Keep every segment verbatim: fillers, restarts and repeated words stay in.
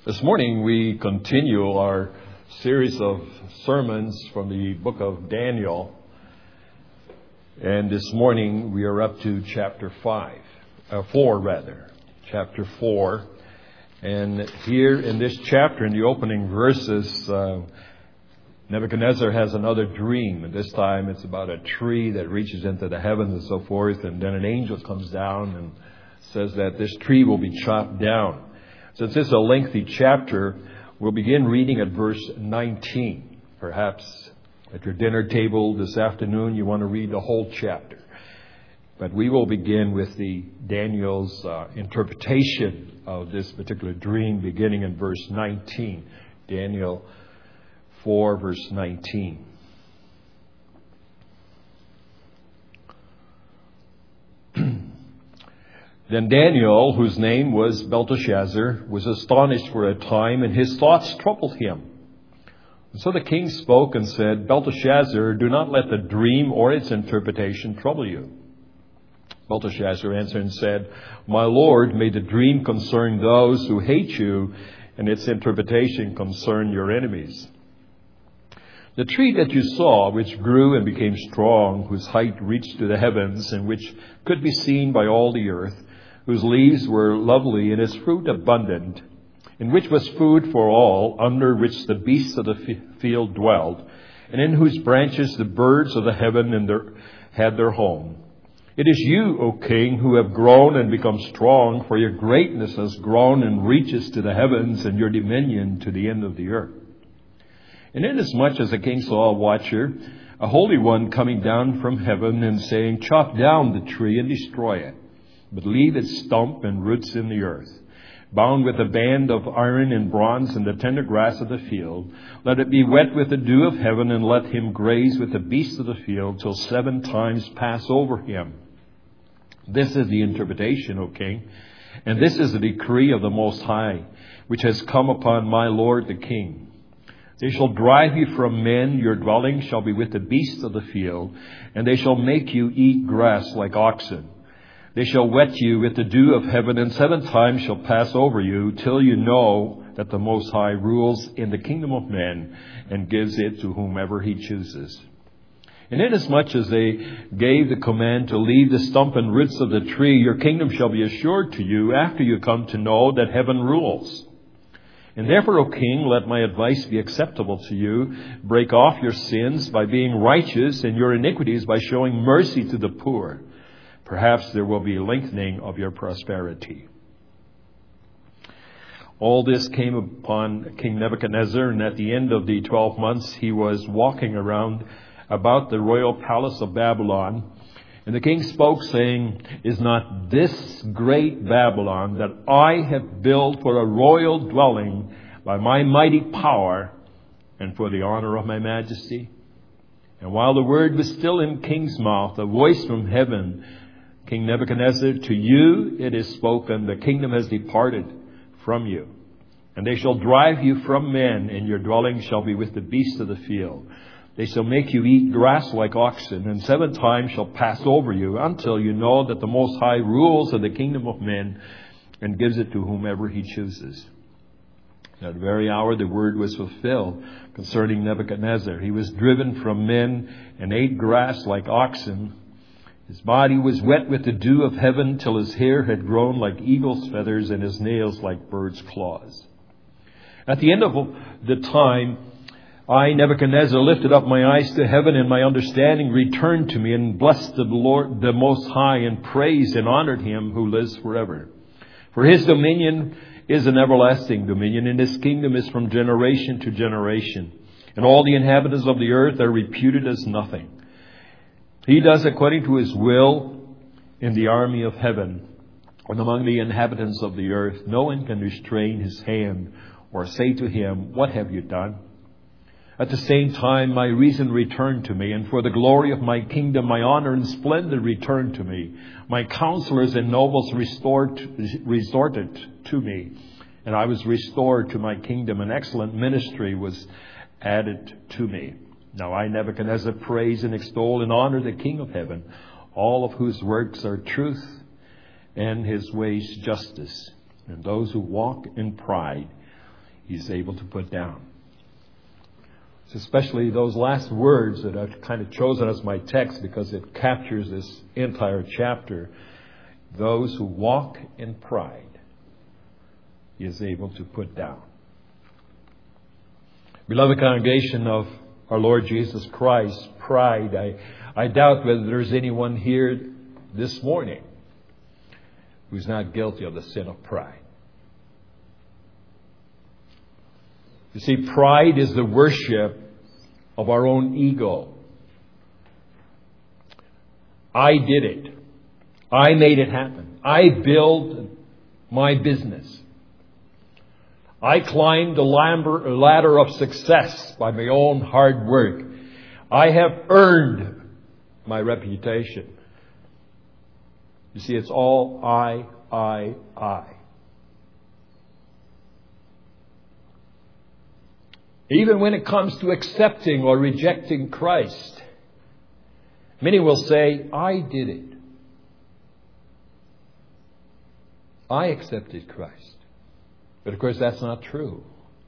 This morning we continue our series of sermons from the book of Daniel. And this morning we are up to chapter five, uh, four rather, chapter four. And here in this chapter, in the opening verses, uh, Nebuchadnezzar has another dream. And this time it's about a tree that reaches into the heavens and so forth. And then an angel comes down and says that this tree will be chopped down. Since this is a lengthy chapter, we'll begin reading at verse nineteen. Perhaps at your dinner table this afternoon, you want to read the whole chapter. But we will begin with the Daniel's uh, interpretation of this particular dream, beginning in verse nineteen. Daniel four, verse nineteen. Then Daniel, whose name was Belteshazzar, was astonished for a time, and his thoughts troubled him. And so the king spoke and said, Belteshazzar, do not let the dream or its interpretation trouble you. Belteshazzar answered and said, My lord, may the dream concern those who hate you, and its interpretation concern your enemies. The tree that you saw, which grew and became strong, whose height reached to the heavens, and which could be seen by all the earth, whose leaves were lovely and its fruit abundant, in which was food for all, under which the beasts of the field dwelled, and in whose branches the birds of the heaven and their, had their home. It is you, O king, who have grown and become strong, for your greatness has grown and reaches to the heavens, and your dominion to the end of the earth. And inasmuch as the king saw a watcher, a holy one, coming down from heaven, and saying, Chop down the tree and destroy it, but leave its stump and roots in the earth, bound with a band of iron and bronze and the tender grass of the field. Let it be wet with the dew of heaven, and let him graze with the beasts of the field till seven times pass over him. This is the interpretation, O king, and this is the decree of the Most High, which has come upon my lord the king. They shall drive you from men, your dwelling shall be with the beasts of the field, and they shall make you eat grass like oxen. They shall wet you with the dew of heaven, and seven times shall pass over you, till you know that the Most High rules in the kingdom of men, and gives it to whomever he chooses. And inasmuch as they gave the command to leave the stump and roots of the tree, your kingdom shall be assured to you after you come to know that heaven rules. And therefore, O king, let my advice be acceptable to you. Break off your sins by being righteous, and your iniquities by showing mercy to the poor. Perhaps there will be a lengthening of your prosperity. All this came upon King Nebuchadnezzar, and at the end of the twelve months he was walking around about the royal palace of Babylon. And the king spoke, saying, Is not this great Babylon that I have built for a royal dwelling by my mighty power and for the honor of my majesty? And while the word was still in king's mouth, a voice from heaven, King Nebuchadnezzar, to you it is spoken, the kingdom has departed from you. And they shall drive you from men, and your dwelling shall be with the beasts of the field. They shall make you eat grass like oxen, and seven times shall pass over you, until you know that the Most High rules in the kingdom of men, and gives it to whomever he chooses. At that very hour the word was fulfilled concerning Nebuchadnezzar. He was driven from men, and ate grass like oxen. His body was wet with the dew of heaven, till his hair had grown like eagle's feathers, and his nails like bird's claws. At the end of the time, I, Nebuchadnezzar, lifted up my eyes to heaven, and my understanding returned to me, and blessed the Lord, the Most High, and praised and honored him who lives forever. For his dominion is an everlasting dominion, and his kingdom is from generation to generation. And all the inhabitants of the earth are reputed as nothing. He does according to his will in the army of heaven, and among the inhabitants of the earth. No one can restrain his hand or say to him, What have you done? At the same time, my reason returned to me, and for the glory of my kingdom, my honor and splendor returned to me. My counselors and nobles restored, resorted to me, and I was restored to my kingdom. An excellent ministry was added to me. Now I, Nebuchadnezzar, praise and extol and honor the King of heaven, all of whose works are truth and his ways justice. And those who walk in pride He's able to put down. It's especially those last words that I've kind of chosen as my text because it captures this entire chapter. Those who walk in pride, He is able to put down. Beloved congregation of our Lord Jesus Christ, pride, I, I doubt whether there's anyone here this morning who's not guilty of the sin of pride. You see, pride is the worship of our own ego. I did it. I made it happen. I built my business. I climbed the ladder of success by my own hard work. I have earned my reputation. You see, it's all I, I, I. Even when it comes to accepting or rejecting Christ, many will say, I did it. I accepted Christ. But of course, that's not true.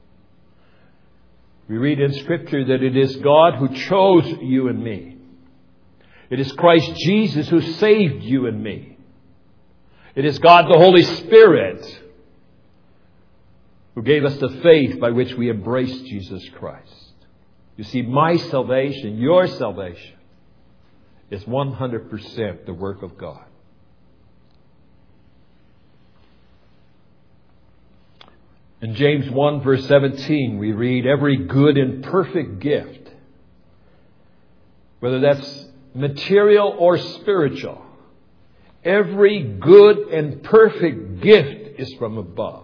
We read in Scripture that it is God who chose you and me. It is Christ Jesus who saved you and me. It is God the Holy Spirit who gave us the faith by which we embrace Jesus Christ. You see, my salvation, your salvation, is one hundred percent the work of God. In James one verse seventeen, we read, every good and perfect gift, whether that's material or spiritual, every good and perfect gift is from above.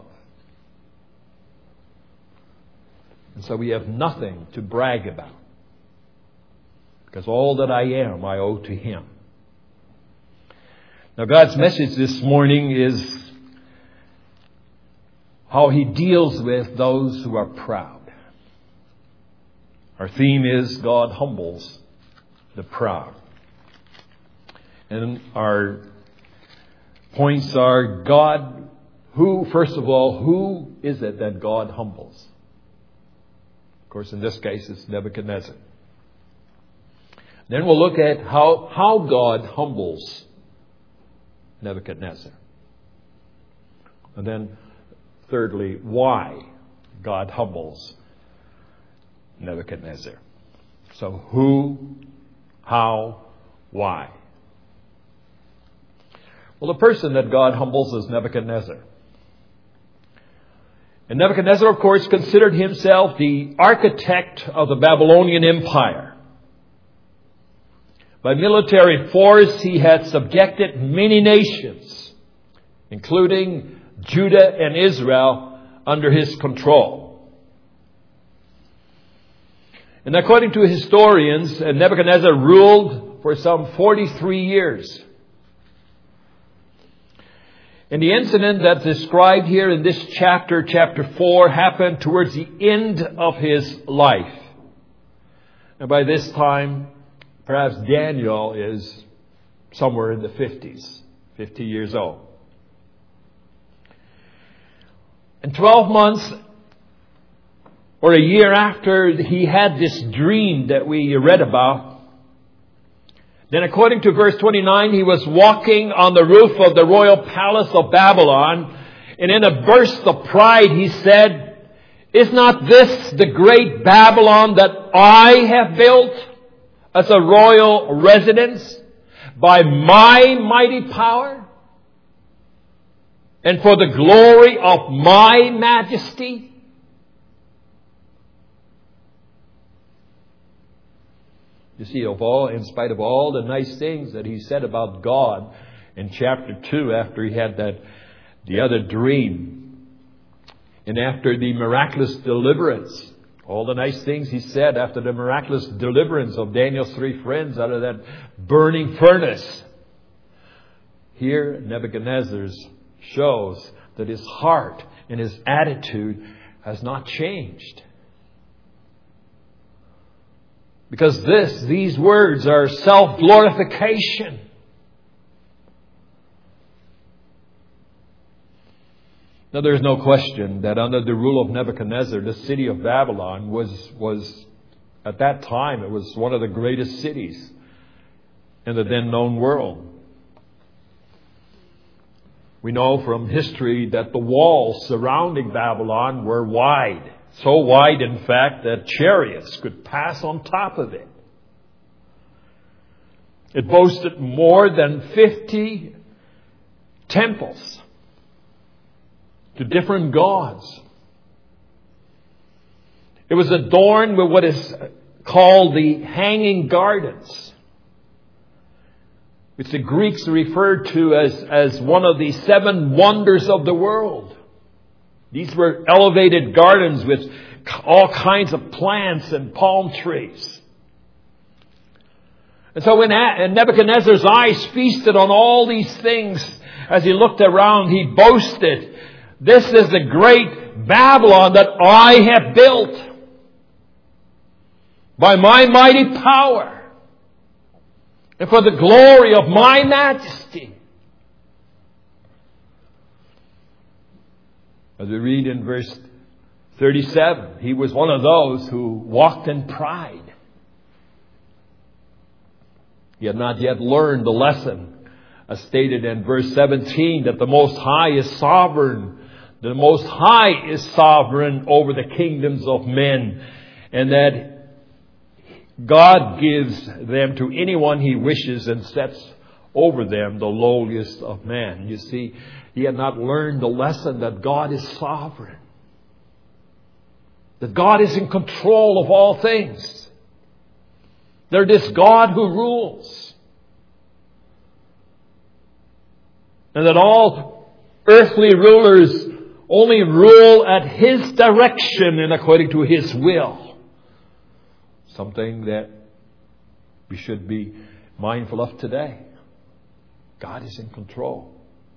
And so we have nothing to brag about, because all that I am, I owe to Him. Now, God's message this morning is how He deals with those who are proud. Our theme is God humbles the proud. And our points are God, who, first of all, who is it that God humbles? Of course, in this case, it's Nebuchadnezzar. Then we'll look at how, how God humbles Nebuchadnezzar. And then, thirdly, why God humbles Nebuchadnezzar. So who, how, why? Well, the person that God humbles is Nebuchadnezzar. And Nebuchadnezzar, of course, considered himself the architect of the Babylonian Empire. By military force, he had subjected many nations, including Judah and Israel, under his control. And according to historians, Nebuchadnezzar ruled for some forty-three years. And the incident that's described here in this chapter, chapter four, happened towards the end of his life. And by this time, perhaps Daniel is somewhere in the fifties, fifty years old. And twelve months or a year after he had this dream that we read about, then according to verse twenty-nine, he was walking on the roof of the royal palace of Babylon, and in a burst of pride he said, "Is not this the great Babylon that I have built as a royal residence by my mighty power and for the glory of my majesty?" You see, of all, in spite of all the nice things that he said about God in chapter two, after he had that, the other dream, and after the miraculous deliverance, all the nice things he said after the miraculous deliverance of Daniel's three friends out of that burning furnace, here Nebuchadnezzar's shows that his heart and his attitude has not changed. Because this, these words are self-glorification. Now, there's no question that under the rule of Nebuchadnezzar, the city of Babylon was, was at that time, it was one of the greatest cities in the then known world. We know from history that the walls surrounding Babylon were wide. So wide, in fact, that chariots could pass on top of it. It boasted more than fifty temples to different gods. It was adorned with what is called the Hanging Gardens, which the Greeks referred to as, as one of the seven wonders of the world. These were elevated gardens with all kinds of plants and palm trees. And so when Nebuchadnezzar's eyes feasted on all these things, as he looked around, he boasted, "This is the great Babylon that I have built by my mighty power and for the glory of my majesty." As we read in verse thirty-seven, he was one of those who walked in pride. He had not yet learned the lesson, as stated in verse seventeen, that the Most High is sovereign. The Most High is sovereign over the kingdoms of men, and that God gives them to anyone He wishes and sets over them the lowliest of men. You see, he had not learned the lesson that God is sovereign, that God is in control of all things. There is God who rules, and that all earthly rulers only rule at His direction and according to His will. Something that we should be mindful of today. God is in control.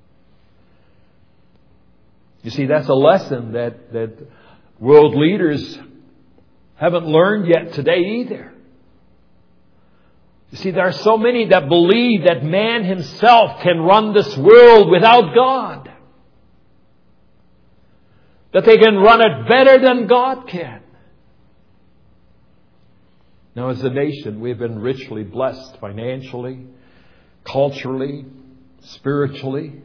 You see, that's a lesson that, that world leaders haven't learned yet today either. You see, there are so many that believe that man himself can run this world without God. That they can run it better than God can. Now, as a nation, we've been richly blessed financially, culturally, spiritually.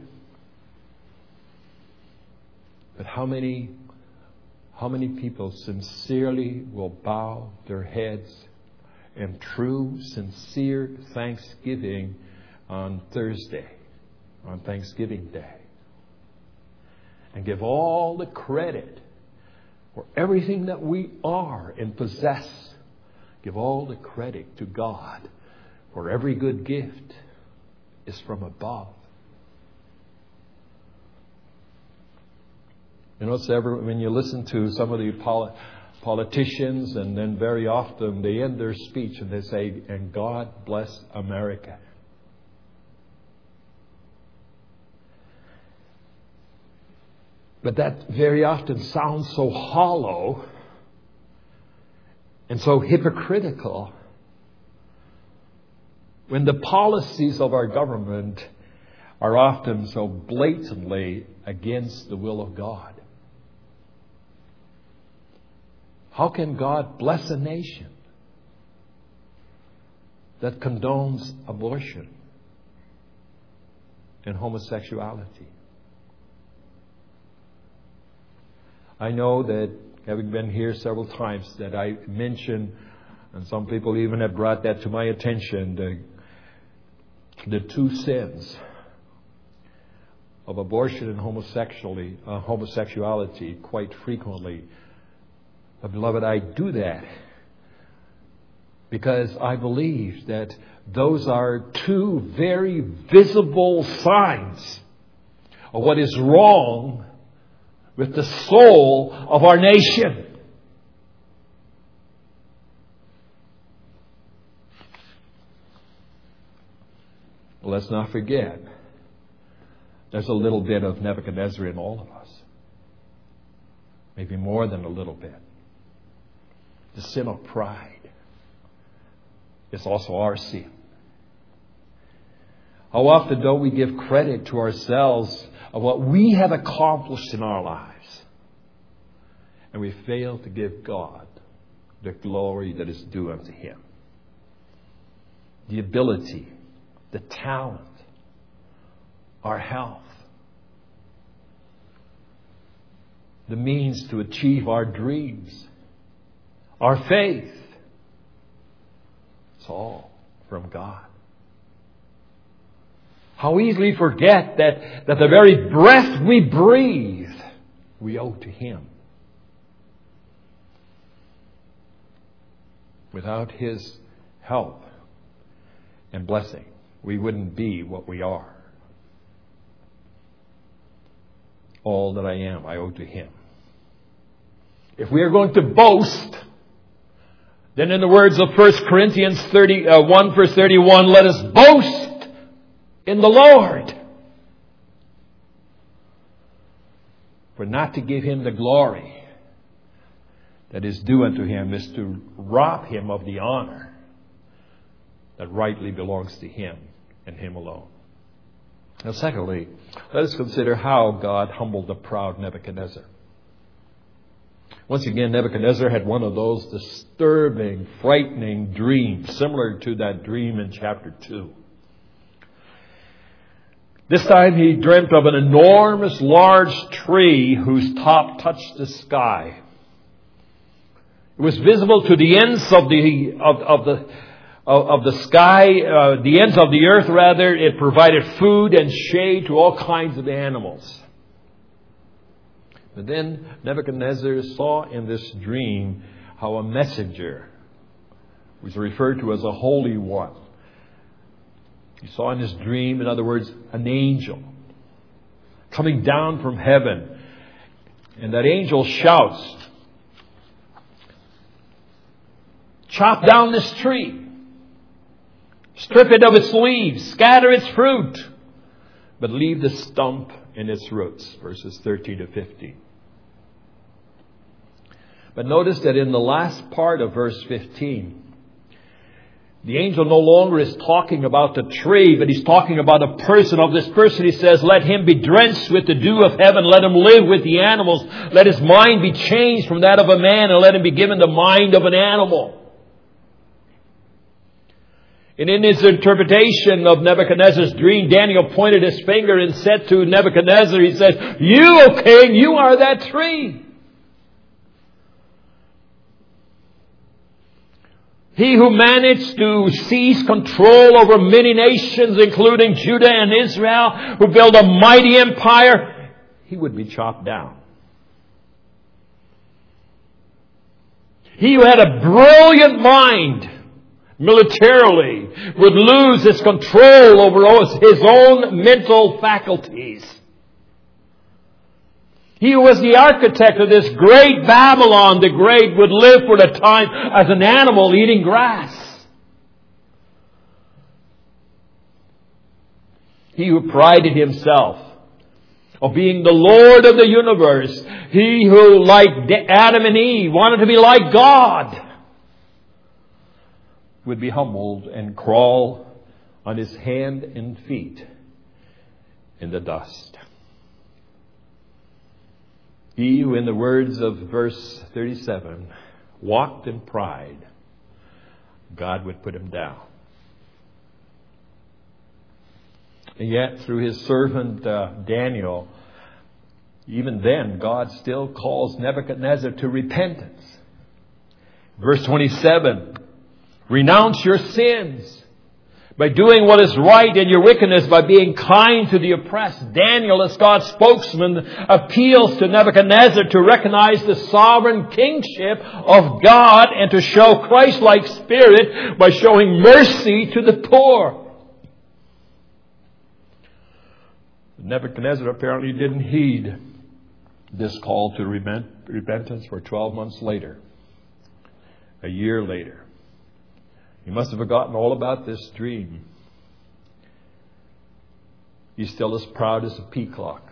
But how many, how many people sincerely will bow their heads in true, sincere thanksgiving on Thursday, on Thanksgiving Day, and give all the credit for everything that we are and possess? Give all the credit to God, for every good gift is from above. You know, it's ever, when you listen to some of the poli- politicians, and then very often they end their speech and they say, "And God bless America." But that very often sounds so hollow and so hypocritical when the policies of our government are often so blatantly against the will of God. How can God bless a nation that condones abortion and homosexuality? I know that, having been here several times, that I mentioned, and some people even have brought that to my attention, the, the two sins of abortion and homosexuality, uh, homosexuality quite frequently. But beloved, I do that because I believe that those are two very visible signs of what is wrong with the soul of our nation. Well, let's not forget, there's a little bit of Nebuchadnezzar in all of us. Maybe more than a little bit. The sin of pride is also our sin. How often don't we give credit to ourselves of what we have accomplished in our lives. And we fail to give God the glory that is due unto Him. The ability, the talent, our health, the means to achieve our dreams, our faith. It's all from God. How easily forget that, that the very breath we breathe, we owe to Him. Without His help and blessing, we wouldn't be what we are. All that I am, I owe to Him. If we are going to boast, then in the words of First Corinthians thirty, uh, one verse thirty-one, let us boast in the Lord. For not to give Him the glory that is due unto Him is to rob Him of the honor that rightly belongs to Him and Him alone. Now, secondly, let us consider how God humbled the proud Nebuchadnezzar. Once again, Nebuchadnezzar had one of those disturbing, frightening dreams, similar to that dream in chapter two. This time he dreamt of an enormous, large tree whose top touched the sky. It was visible to the ends of the of, of the of, of the sky, uh, the ends of the earth. Rather, it provided food and shade to all kinds of animals. But then Nebuchadnezzar saw in this dream how a messenger was referred to as a holy one. He saw in his dream, in other words, an angel coming down from heaven. And that angel shouts, "Chop down this tree. Strip it of its leaves. Scatter its fruit. But leave the stump in its roots." Verses thirteen to fifteen. But notice that in the last part of verse fifteen, the angel no longer is talking about the tree, but he's talking about a person. Of this person, he says, let him be drenched with the dew of heaven. Let him live with the animals. Let his mind be changed from that of a man, and let him be given the mind of an animal. And in his interpretation of Nebuchadnezzar's dream, Daniel pointed his finger and said to Nebuchadnezzar, he says, "You, O king, you are that tree. He who managed to seize control over many nations, including Judah and Israel, who built a mighty empire, he would be chopped down. He who had a brilliant mind militarily would lose his control over his own mental faculties. He who was the architect of this great Babylon the Great would live for the time as an animal eating grass. He who prided himself of being the Lord of the universe, he who, like Adam and Eve, wanted to be like God, would be humbled and crawl on his hand and feet in the dust. He who, in the words of verse thirty-seven, walked in pride, God would put him down. And yet, through his servant uh, Daniel, even then, God still calls Nebuchadnezzar to repentance. Verse twenty-seven, renounce your sins by doing what is right, and your wickedness by being kind to the oppressed. Daniel, as God's spokesman, appeals to Nebuchadnezzar to recognize the sovereign kingship of God and to show Christ-like spirit by showing mercy to the poor. Nebuchadnezzar apparently didn't heed this call to repentance for twelve months later, a year later. He must have forgotten all about this dream. He's still as proud as a peacock.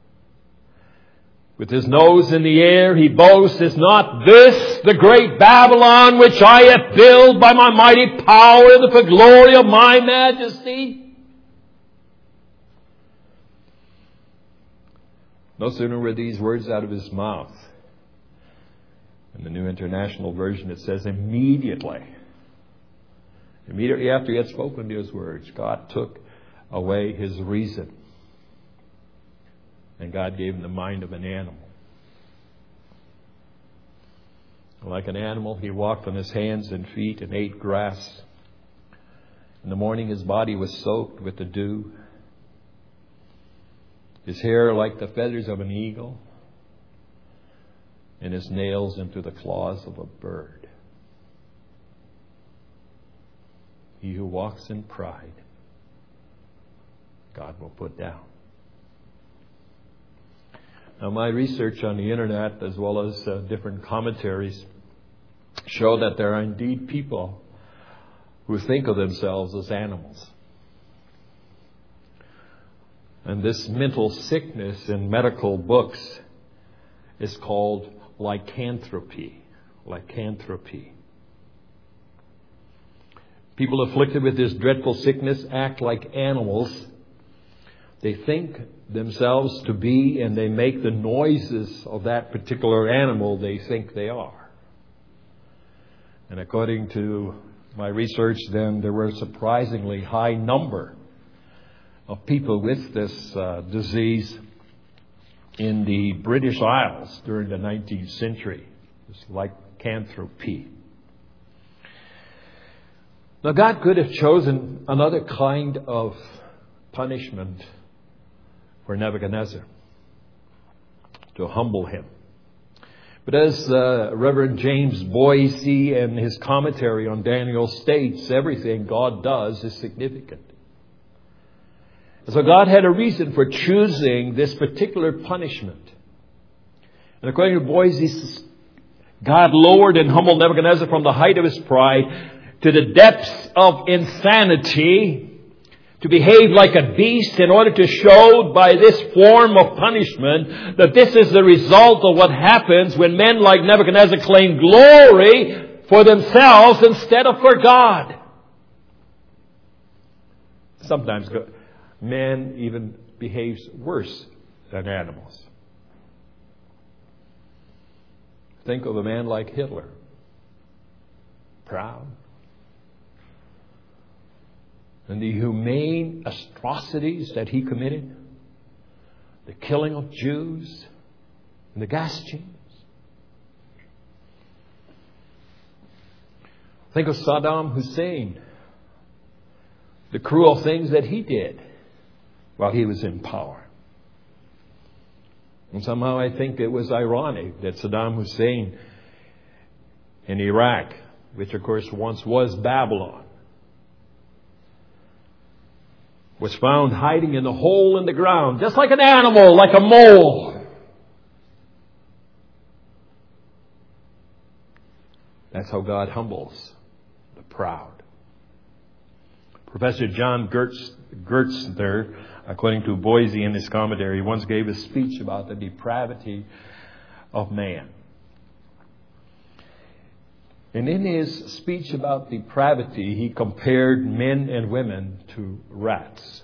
With his nose in the air, he boasts, "Is not this the great Babylon which I have built by my mighty power and the glory of my majesty?" No sooner were these words out of his mouth. In the New International Version, it says immediately. Immediately after he had spoken those words, God took away his reason. And God gave him the mind of an animal. Like an animal, he walked on his hands and feet and ate grass. In the morning, his body was soaked with the dew. His hair like the feathers of an eagle, and his nails into the claws of a bird. He who walks in pride, God will put down. Now, my research on the internet, as well as uh, different commentaries, show that there are indeed people who think of themselves as animals. And this mental sickness in medical books is called lycanthropy. Lycanthropy. People afflicted with this dreadful sickness act like animals. They think themselves to be, and they make the noises of that particular animal they think they are. And according to my research, then, there were a surprisingly high number of people with this uh, disease in the British Isles during the nineteenth century. It's lycanthropy. Now, God could have chosen another kind of punishment for Nebuchadnezzar, to humble him. But as uh, Reverend James Boise in his commentary on Daniel states, everything God does is significant. So God had a reason for choosing this particular punishment. And according to Boise, God lowered and humbled Nebuchadnezzar from the height of his pride to the depths of insanity, to behave like a beast, in order to show by this form of punishment that this is the result of what happens when men like Nebuchadnezzar claim glory for themselves instead of for God. Sometimes man even behaves worse than animals. Think of a man like Hitler. Proud. And the humane atrocities that he committed. The killing of Jews. And the gas chambers. Think of Saddam Hussein. The cruel things that he did while he was in power. And somehow I think it was ironic that Saddam Hussein in Iraq, which of course once was Babylon, was found hiding in a hole in the ground, just like an animal, like a mole. That's how God humbles the proud. Professor John Gertz, Gertzner, according to Boise in his commentary, once gave a speech about the depravity of man. And in his speech about depravity, he compared men and women to rats.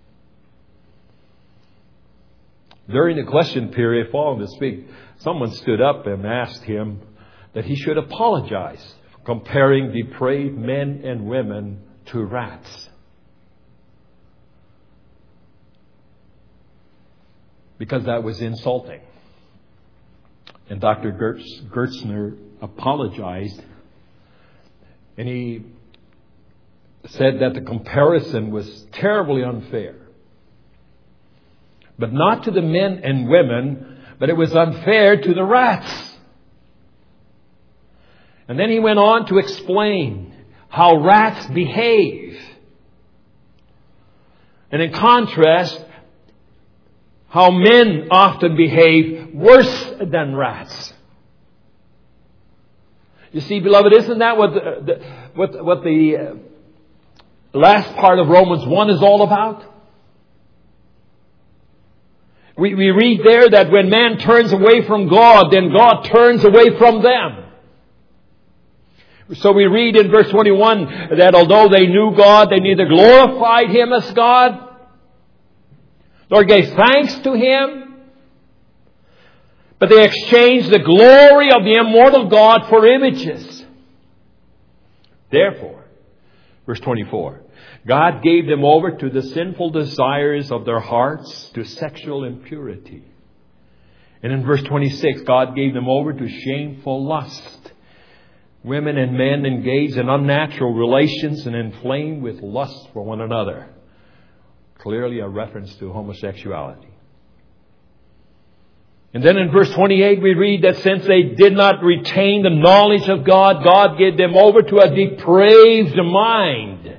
During the question period following the speech, someone stood up and asked him that he should apologize for comparing depraved men and women to rats. Because that was insulting. And Doctor Gertz, Gertzner apologized. And he said that the comparison was terribly unfair. But not to the men and women, but it was unfair to the rats. And then he went on to explain how rats behave. And in contrast, how men often behave worse than rats. You see, beloved, isn't that what the, the, what, what the uh, last part of Romans one is all about? We, we read there that when man turns away from God, then God turns away from them. So we read in verse twenty-one that although they knew God, they neither glorified Him as God, nor gave thanks to Him, But they exchanged the glory of the immortal God for images. Therefore, verse twenty-four, God gave them over to the sinful desires of their hearts, to sexual impurity. And in verse twenty-six, God gave them over to shameful lust. Women and men engaged in unnatural relations and inflamed with lust for one another. Clearly a reference to homosexuality. And then in verse twenty-eight we read that since they did not retain the knowledge of God, God gave them over to a depraved mind.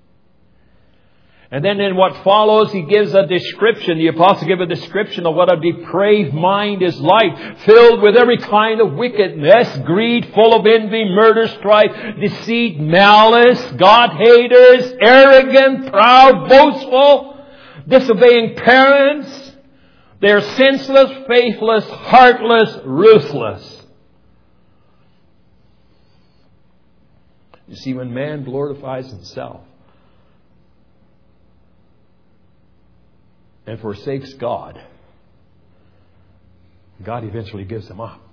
And then in what follows, he gives a description, the apostle gives a description of what a depraved mind is like, filled with every kind of wickedness, greed, full of envy, murder, strife, deceit, malice, God-haters, arrogant, proud, boastful, disobeying parents. They are senseless, faithless, heartless, ruthless. You see, when man glorifies himself and forsakes God, God eventually gives him up.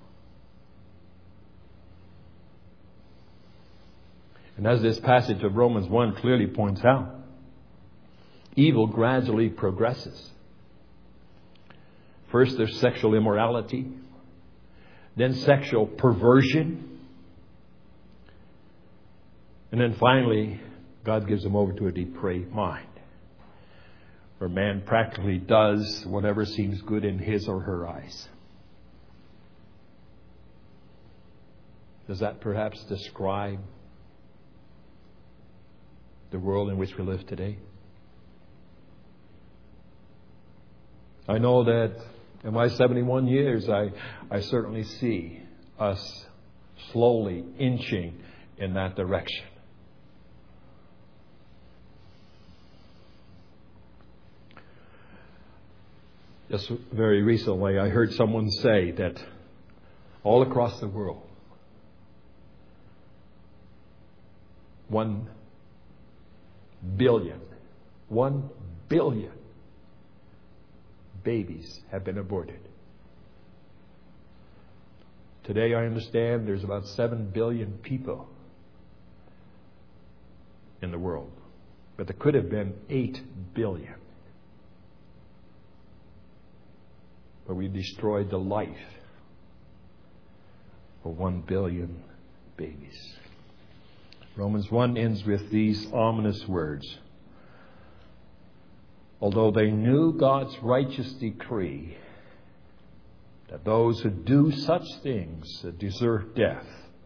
And as this passage of Romans one clearly points out, evil gradually progresses. First there's sexual immorality, then sexual perversion, and then finally God gives them over to a depraved mind, where man practically does whatever seems good in his or her eyes. Does that perhaps describe the world in which we live today? I know that in my seventy-one years, I, I certainly see us slowly inching in that direction. Just very recently, I heard someone say that all across the world, one billion, one billion babies have been aborted. Today, I understand there's about seven billion people in the world, but there could have been eight billion. But we destroyed the life of one billion babies. Romans one ends with these ominous words. Although they knew God's righteous decree that those who do such things deserve death,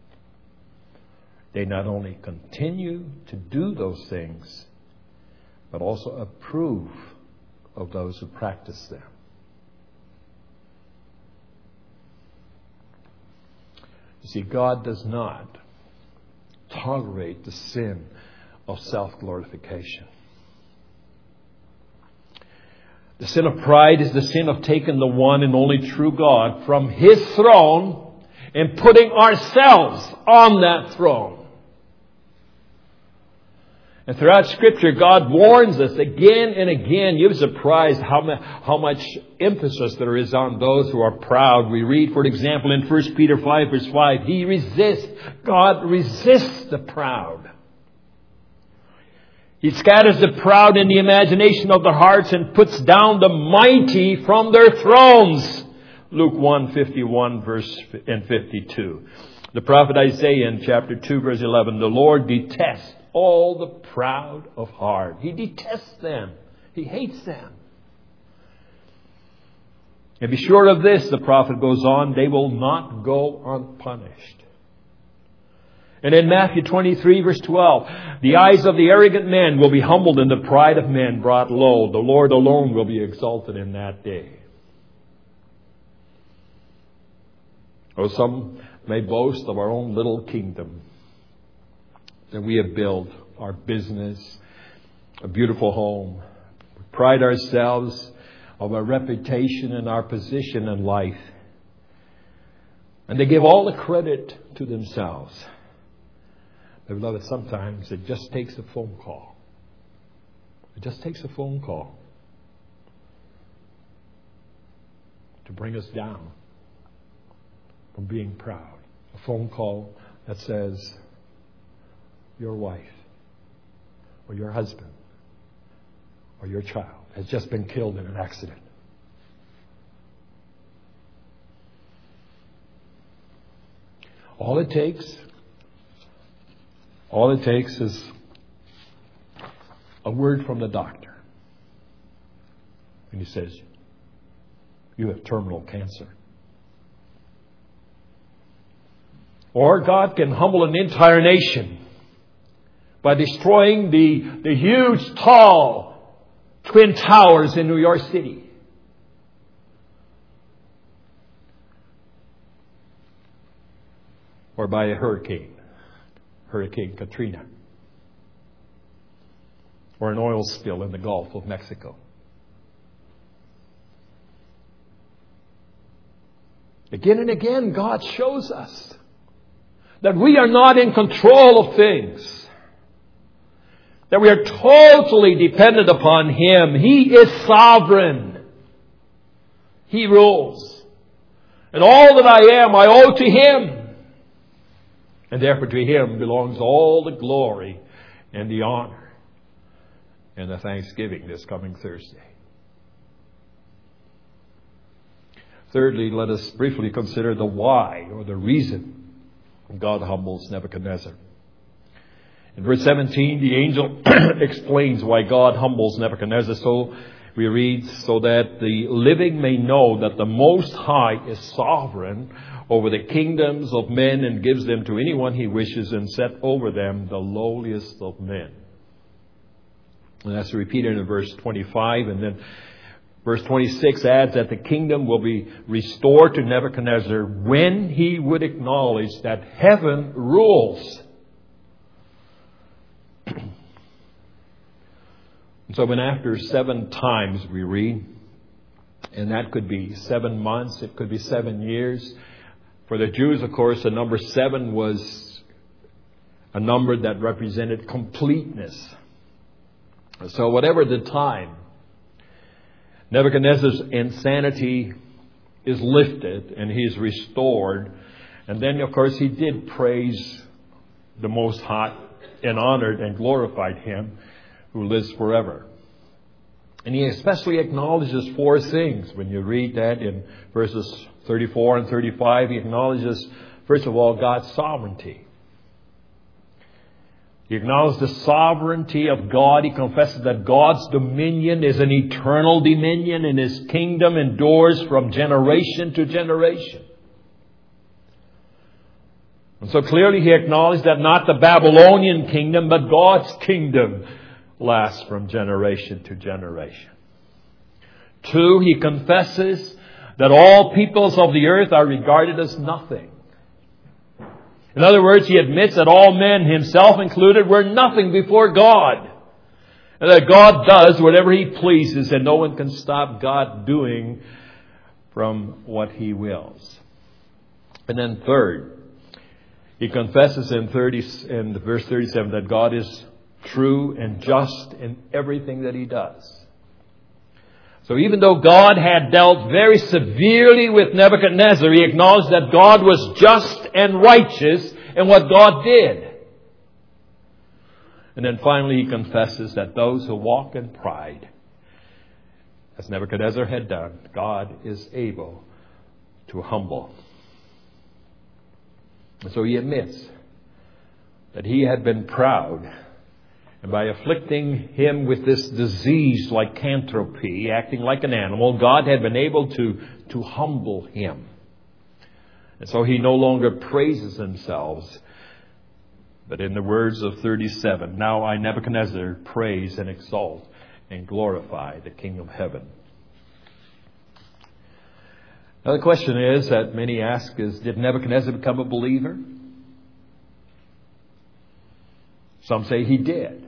they not only continue to do those things, but also approve of those who practice them. You see, God does not tolerate the sin of self-glorification. The sin of pride is the sin of taking the one and only true God from His throne and putting ourselves on that throne. And throughout Scripture, God warns us again and again. You're surprised how, how much emphasis there is on those who are proud. We read, for example, in First Peter five, verse five, He resists, God resists the proud. He scatters the proud in the imagination of their hearts and puts down the mighty from their thrones. Luke one, fifty-one, verse and fifty-two. The prophet Isaiah in chapter two, verse eleven, the Lord detests all the proud of heart. He detests them. He hates them. And be sure of this, the prophet goes on, they will not go unpunished. And in Matthew twenty-three, verse twelve, the eyes of the arrogant men will be humbled and the pride of men brought low. The Lord alone will be exalted in that day. Oh, some may boast of our own little kingdom that we have built, our business, a beautiful home. We pride ourselves of our reputation and our position in life. And they give all the credit to themselves. But beloved, sometimes it just takes a phone call. It just takes a phone call to bring us down from being proud. A phone call that says, your wife or your husband or your child has just been killed in an accident. All it takes, all it takes is a word from the doctor. And he says, you have terminal cancer. Or God can humble an entire nation by destroying the, the huge, tall Twin Towers in New York City. Or by a hurricane, Hurricane Katrina. Or an oil spill in the Gulf of Mexico. Again and again, God shows us that we are not in control of things. That we are totally dependent upon Him. He is sovereign. He rules. And all that I am, I owe to Him. And therefore to Him belongs all the glory and the honor and the thanksgiving this coming Thursday. Thirdly, let us briefly consider the why or the reason God humbles Nebuchadnezzar. In verse seventeen, the angel explains why God humbles Nebuchadnezzar. So we read, so that the living may know that the Most High is sovereign over the kingdoms of men and gives them to anyone He wishes and set over them the lowliest of men. And that's repeated in verse twenty-five. And then verse twenty-six adds that the kingdom will be restored to Nebuchadnezzar when he would acknowledge that heaven rules. So when after seven times we read, and that could be seven months, it could be seven years. For the Jews, of course, the number seven was a number that represented completeness. So whatever the time, Nebuchadnezzar's insanity is lifted and he is restored. And then, of course, he did praise the Most High and honored and glorified Him who lives forever. And he especially acknowledges four things. When you read that in verses thirty-four and thirty-five, he acknowledges, first of all, God's sovereignty. He acknowledges the sovereignty of God. He confesses that God's dominion is an eternal dominion and His kingdom endures from generation to generation. And so clearly he acknowledged that not the Babylonian kingdom, but God's kingdom lasts from generation to generation. Two, he confesses that all peoples of the earth are regarded as nothing. In other words, he admits that all men, himself included, were nothing before God. And that God does whatever He pleases and no one can stop God doing from what He wills. And then third, he confesses in thirty in verse thirty-seven that God is true and just in everything that He does. So even though God had dealt very severely with Nebuchadnezzar, he acknowledged that God was just and righteous in what God did. And then finally he confesses that those who walk in pride, as Nebuchadnezzar had done, God is able to humble. And so he admits that he had been proud. And by afflicting him with this disease, lycanthropy, acting like an animal, God had been able to, to humble him. And so he no longer praises himself. But in the words of thirty-seven, now I, Nebuchadnezzar, praise and exalt and glorify the King of heaven. Now the question is that many ask is, did Nebuchadnezzar become a believer? Some say he did.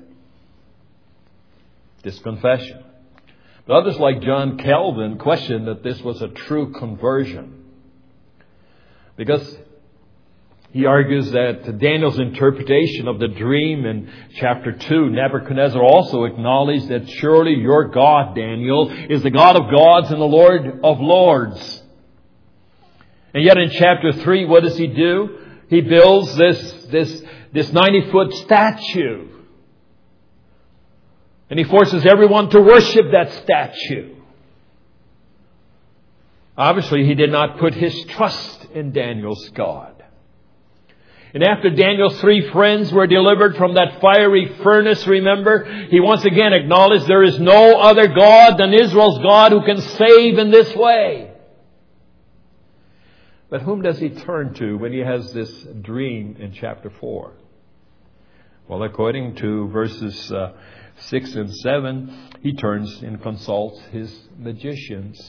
This confession. But others like John Calvin question that this was a true conversion. Because he argues that Daniel's interpretation of the dream in chapter two, Nebuchadnezzar also acknowledged that surely your God, Daniel, is the God of gods and the Lord of lords. And yet in chapter three, what does he do? He builds this, this, this ninety-foot statue. And he forces everyone to worship that statue. Obviously, he did not put his trust in Daniel's God. And after Daniel's three friends were delivered from that fiery furnace, remember, he once again acknowledged there is no other God than Israel's God who can save in this way. But whom does he turn to when he has this dream in chapter four? Well, according to verses uh, six and seven, he turns and consults his magicians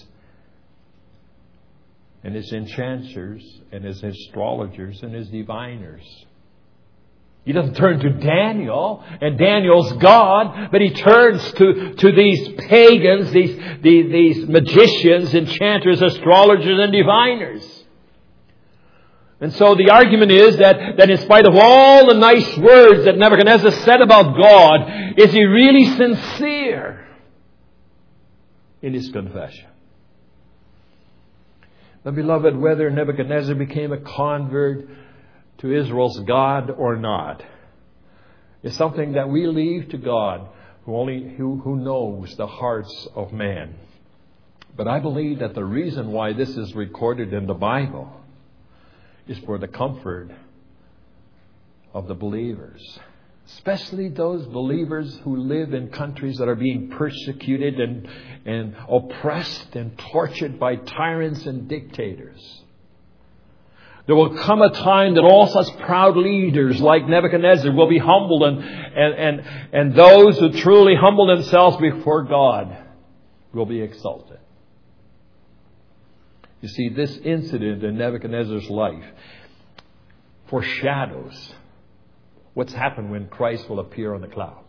and his enchanters and his astrologers and his diviners. He doesn't turn to Daniel and Daniel's God, but he turns to, to these pagans, these, these, these magicians, enchanters, astrologers, and diviners. And so the argument is that, that in spite of all the nice words that Nebuchadnezzar said about God, is he really sincere in his confession? But beloved, whether Nebuchadnezzar became a convert to Israel's God or not is something that we leave to God, who only who, who knows the hearts of man. But I believe that the reason why this is recorded in the Bible is for the comfort of the believers, especially those believers who live in countries that are being persecuted and, and oppressed and tortured by tyrants and dictators. There will come a time that all such proud leaders like Nebuchadnezzar will be humbled, and, and, and, and those who truly humble themselves before God will be exalted. You see, this incident in Nebuchadnezzar's life foreshadows what's happened when Christ will appear on the clouds.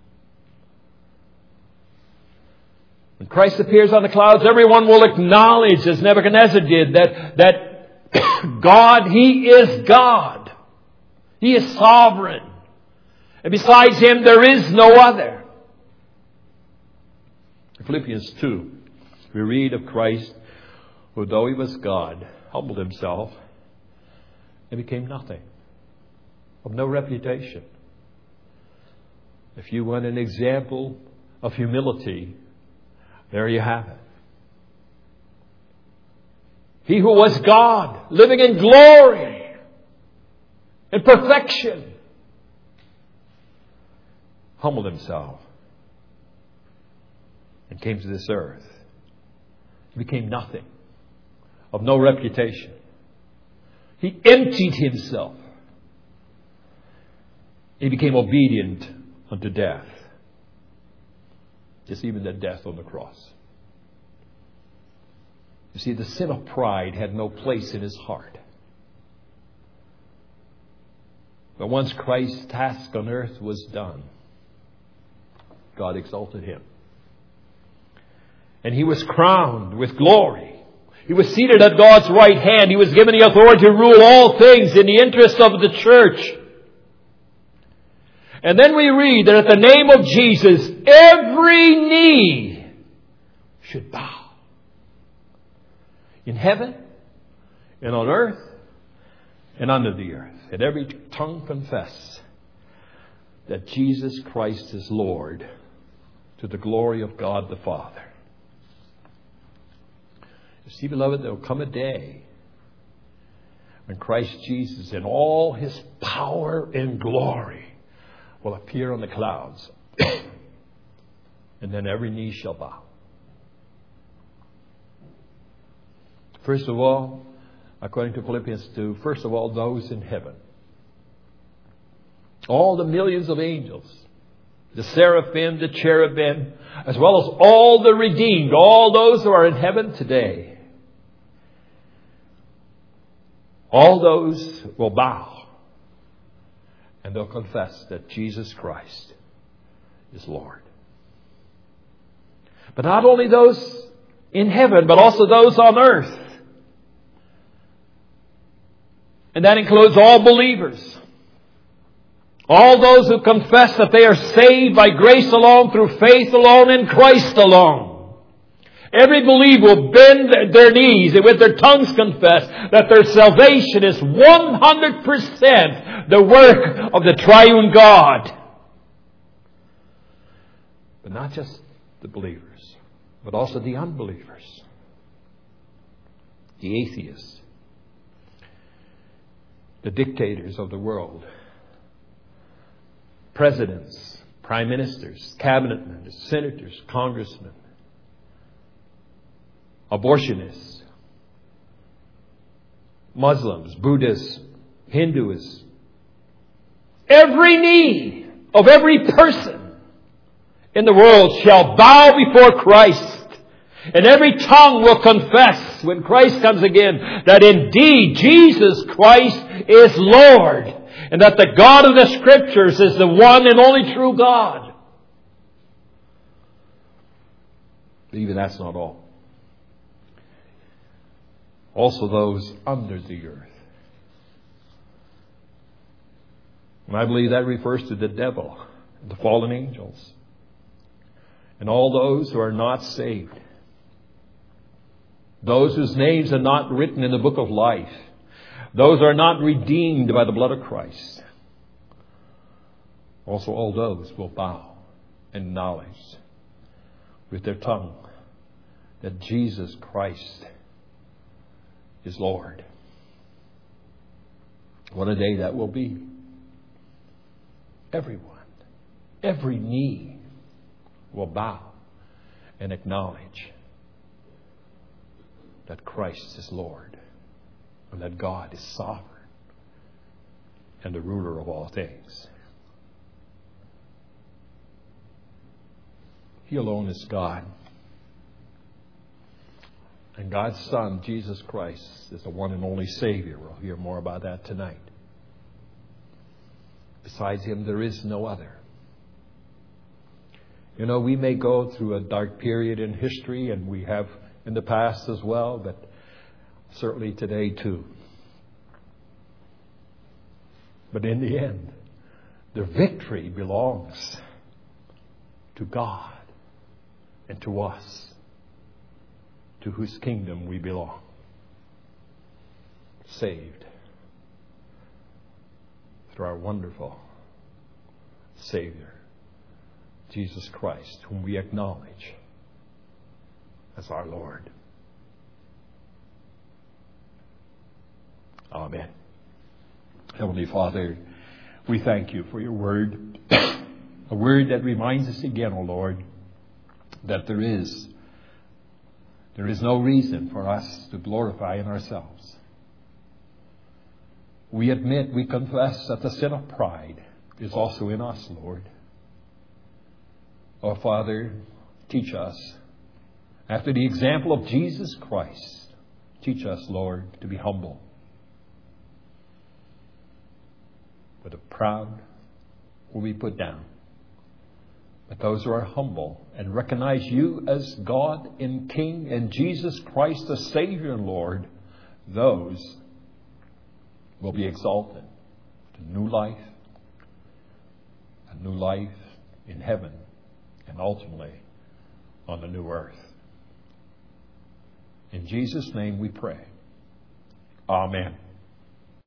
When Christ appears on the clouds, everyone will acknowledge, as Nebuchadnezzar did, that, that God, He is God. He is sovereign. And besides Him, there is no other. In Philippians two, we read of Christ, who though He was God, humbled Himself and became nothing, of no reputation. If you want an example of humility, there you have it. He who was God, living in glory and perfection, humbled Himself and came to this earth. He became nothing, of no reputation. He emptied Himself. He became obedient unto death. Just even the death on the cross. You see, the sin of pride had no place in His heart. But once Christ's task on earth was done, God exalted Him. And He was crowned with glory. He was seated at God's right hand. He was given the authority to rule all things in the interest of the church. And then we read that at the name of Jesus, every knee should bow. In heaven, and on earth, and under the earth. And every tongue confess that Jesus Christ is Lord, to the glory of God the Father. You see, beloved, there will come a day when Christ Jesus in all His power and glory will appear on the clouds. And then every knee shall bow. First of all, according to Philippians two, first of all, those in heaven. All the millions of angels, the seraphim, the cherubim, as well as all the redeemed, all those who are in heaven today. All those will bow and they'll confess that Jesus Christ is Lord. But not only those in heaven, but also those on earth. And that includes all believers. All those who confess that they are saved by grace alone, through faith alone, in Christ alone. Every believer will bend their knees and with their tongues confess that their salvation is one hundred percent the work of the triune God. But not just the believers, but also the unbelievers, the atheists, the dictators of the world, presidents, prime ministers, cabinet members, senators, congressmen, abortionists, Muslims, Buddhists, Hindus. Every knee of every person in the world shall bow before Christ. And every tongue will confess when Christ comes again that indeed Jesus Christ is Lord. And that the God of the Scriptures is the one and only true God. But even that's not all. Also those under the earth. And I believe that refers to the devil, the fallen angels, and all those who are not saved. Those whose names are not written in the book of life. Those who are not redeemed by the blood of Christ. Also all those will bow and acknowledge with their tongue that Jesus Christ is Lord. What a day that will be. Everyone, every knee will bow and acknowledge that Christ is Lord and that God is sovereign and the ruler of all things. He alone is God. And God's Son, Jesus Christ, is the one and only Savior. We'll hear more about that tonight. Besides Him, there is no other. You know, we may go through a dark period in history, and we have in the past as well, but certainly today too. But in the end, the victory belongs to God and to us, to whose kingdom we belong. Saved through our wonderful Savior, Jesus Christ, whom we acknowledge as our Lord. Amen. Heavenly Father, we thank You for Your word, a word that reminds us again, O Lord, that there is There is no reason for us to glorify in ourselves. We admit, we confess that the sin of pride is also in us, Lord. Oh, Father, teach us, after the example of Jesus Christ, teach us, Lord, to be humble. For the proud will be put down. But those who are humble and recognize You as God and King and Jesus Christ the Savior and Lord, those will be exalted to new life, a new life in heaven, and ultimately on the new earth. In Jesus' name we pray. Amen.